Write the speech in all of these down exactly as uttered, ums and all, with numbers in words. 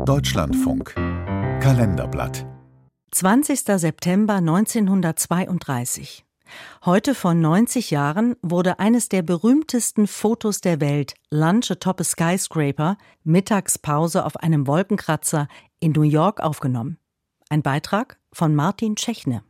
Deutschlandfunk Kalenderblatt zwanzigster September neunzehnhundertzweiunddreißig. Heute vor neunzig Jahren wurde eines der berühmtesten Fotos der Welt, Lunch atop a Skyscraper, Mittagspause auf einem Wolkenkratzer in New York aufgenommen. Ein Beitrag von Martin Tschechne.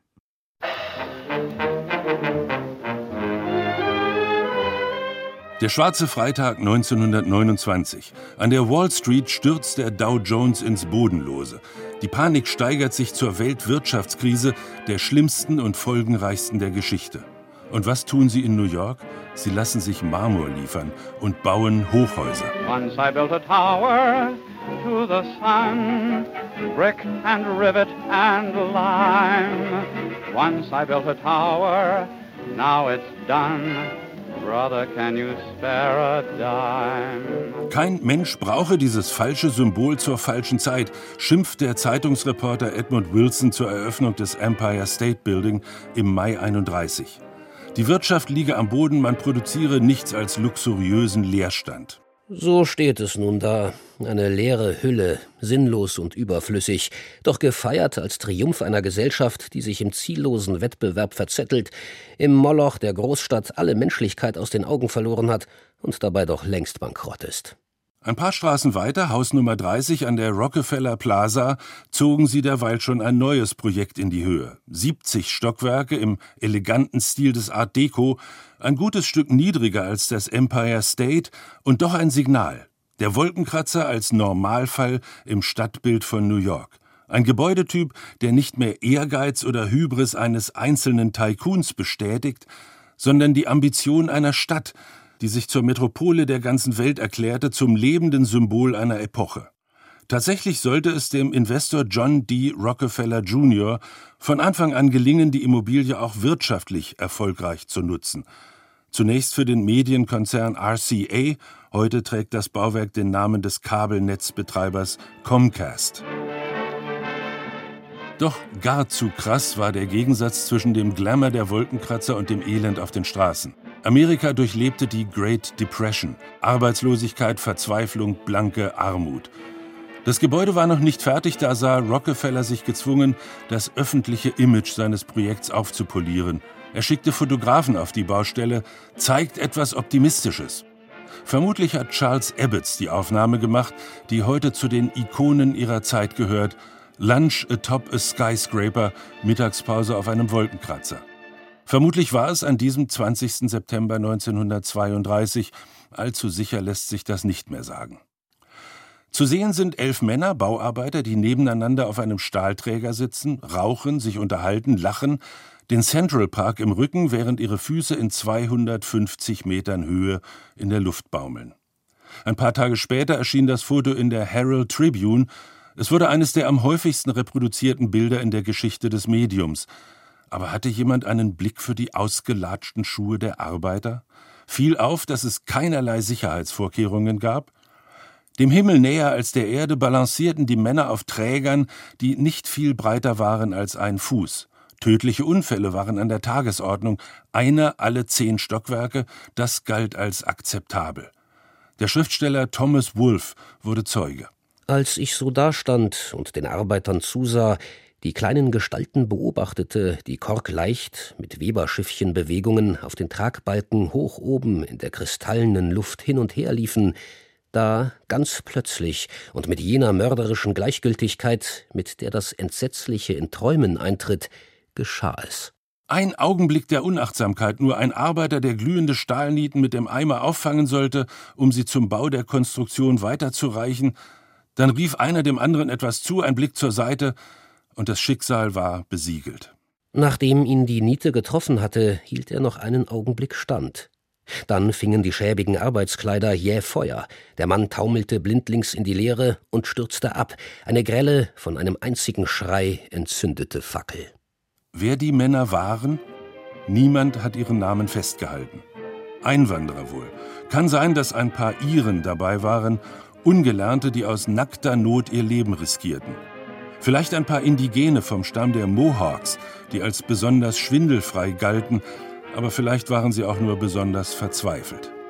Der schwarze Freitag neunzehnhundertneunundzwanzig. An der Wall Street stürzt der Dow Jones ins Bodenlose. Die Panik steigert sich zur Weltwirtschaftskrise, der schlimmsten und folgenreichsten der Geschichte. Und was tun sie in New York? Sie lassen sich Marmor liefern und bauen Hochhäuser. Once I built a tower to the sun, brick and rivet and lime. Once I built a tower, now it's done. Brother, can you spare a dime? Kein Mensch brauche dieses falsche Symbol zur falschen Zeit, schimpft der Zeitungsreporter Edmund Wilson zur Eröffnung des Empire State Building im Mai einunddreißig. Die Wirtschaft liege am Boden, man produziere nichts als luxuriösen Leerstand. So steht es nun da, eine leere Hülle, sinnlos und überflüssig, doch gefeiert als Triumph einer Gesellschaft, die sich im ziellosen Wettbewerb verzettelt, im Moloch der Großstadt alle Menschlichkeit aus den Augen verloren hat und dabei doch längst bankrott ist. Ein paar Straßen weiter, Haus Nummer dreißig an der Rockefeller Plaza, zogen sie derweil schon ein neues Projekt in die Höhe. siebzig Stockwerke im eleganten Stil des Art Deco, ein gutes Stück niedriger als das Empire State und doch ein Signal. Der Wolkenkratzer als Normalfall im Stadtbild von New York. Ein Gebäudetyp, der nicht mehr Ehrgeiz oder Hybris eines einzelnen Tycoons bestätigt, sondern die Ambition einer Stadt, die sich zur Metropole der ganzen Welt erklärte, zum lebenden Symbol einer Epoche. Tatsächlich sollte es dem Investor John D. Rockefeller Junior von Anfang an gelingen, die Immobilie auch wirtschaftlich erfolgreich zu nutzen. Zunächst für den Medienkonzern R C A, heute trägt das Bauwerk den Namen des Kabelnetzbetreibers Comcast. Doch gar zu krass war der Gegensatz zwischen dem Glamour der Wolkenkratzer und dem Elend auf den Straßen. Amerika durchlebte die Great Depression. Arbeitslosigkeit, Verzweiflung, blanke Armut. Das Gebäude war noch nicht fertig, da sah Rockefeller sich gezwungen, das öffentliche Image seines Projekts aufzupolieren. Er schickte Fotografen auf die Baustelle, zeigt etwas Optimistisches. Vermutlich hat Charles Ebbets die Aufnahme gemacht, die heute zu den Ikonen ihrer Zeit gehört. Lunch atop a Skyscraper, Mittagspause auf einem Wolkenkratzer. Vermutlich war es an diesem zwanzigsten September neunzehnhundertzweiunddreißig, allzu sicher lässt sich das nicht mehr sagen. Zu sehen sind elf Männer, Bauarbeiter, die nebeneinander auf einem Stahlträger sitzen, rauchen, sich unterhalten, lachen, den Central Park im Rücken, während ihre Füße in zweihundertfünfzig Metern Höhe in der Luft baumeln. Ein paar Tage später erschien das Foto in der Herald Tribune. Es wurde eines der am häufigsten reproduzierten Bilder in der Geschichte des Mediums. Aber hatte jemand einen Blick für die ausgelatschten Schuhe der Arbeiter? Fiel auf, dass es keinerlei Sicherheitsvorkehrungen gab? Dem Himmel näher als der Erde balancierten die Männer auf Trägern, die nicht viel breiter waren als ein Fuß. Tödliche Unfälle waren an der Tagesordnung, einer alle zehn Stockwerke, das galt als akzeptabel. Der Schriftsteller Thomas Wolfe wurde Zeuge. Als ich so dastand und den Arbeitern zusah, die kleinen Gestalten beobachtete, die korkleicht mit Weberschiffchenbewegungen auf den Tragbalken hoch oben in der kristallenen Luft hin und her liefen, da ganz plötzlich und mit jener mörderischen Gleichgültigkeit, mit der das Entsetzliche in Träumen eintritt, geschah es. Ein Augenblick der Unachtsamkeit, nur ein Arbeiter, der glühende Stahlnieten mit dem Eimer auffangen sollte, um sie zum Bau der Konstruktion weiterzureichen. Dann rief einer dem anderen etwas zu, ein Blick zur Seite, und das Schicksal war besiegelt. Nachdem ihn die Niete getroffen hatte, hielt er noch einen Augenblick stand. Dann fingen die schäbigen Arbeitskleider jäh Feuer. Der Mann taumelte blindlings in die Leere und stürzte ab. Eine grelle, von einem einzigen Schrei entzündete Fackel. Wer die Männer waren? Niemand hat ihren Namen festgehalten. Einwanderer wohl. Kann sein, dass ein paar Iren dabei waren, Ungelernte, die aus nackter Not ihr Leben riskierten. Vielleicht ein paar Indigene vom Stamm der Mohawks, die als besonders schwindelfrei galten, aber vielleicht waren sie auch nur besonders verzweifelt.